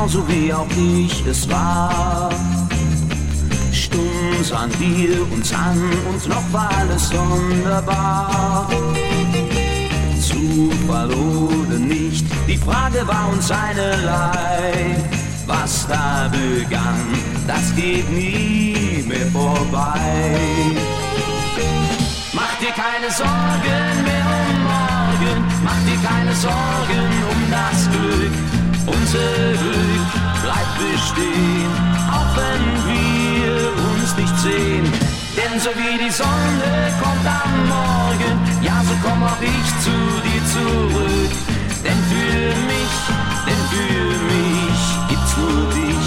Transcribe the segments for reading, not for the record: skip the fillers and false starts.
genauso wie auch ich es war. Stumm sahen wir uns an und noch war alles sonderbar. Zufall oder nicht, die Frage war uns einerlei. Was da begann, das geht nie mehr vorbei. Mach dir keine Sorgen mehr um morgen, mach dir keine Sorgen um das Glück. Unser Glück bleibt bestehen, auch wenn wir uns nicht sehen. Denn so wie die Sonne kommt am Morgen, ja so komm auch ich zu dir zurück. Denn für mich gibt's nur dich.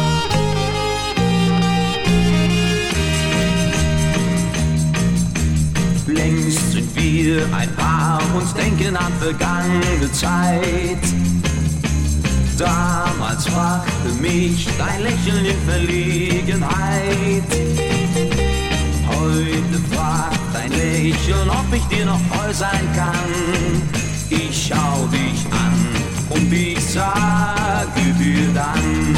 Längst sind wir ein Paar und denken an vergangene Zeit. Damals brachte mich dein Lächeln in Verlegenheit. Heute fragt dein Lächeln, ob ich dir noch treu sein kann. Ich schau dich an und ich sage dir dann: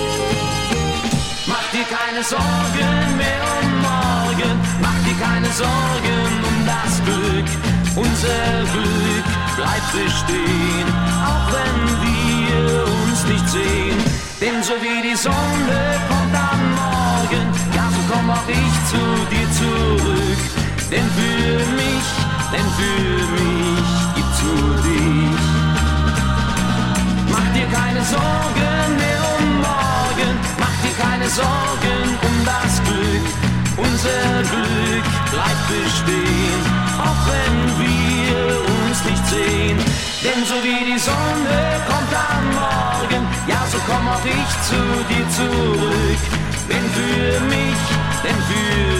Mach dir keine Sorgen mehr um morgen, mach dir keine Sorgen um das Glück. Unser Glück bleibt bestehen, auch wenn wir uns nicht sehen. Denn so wie die Sonne kommt am Morgen, ja so komm auch ich zu dir zurück. Denn für mich gibt's nur dich. Mach dir keine Sorgen mehr um morgen, mach dir keine Sorgen um das Glück. Unser Glück bleibt bestehen, auch wenn wir uns nicht sehen. Denn so wie die Sonne kommt am Morgen, ja so komm auch ich zu dir zurück. Denn für mich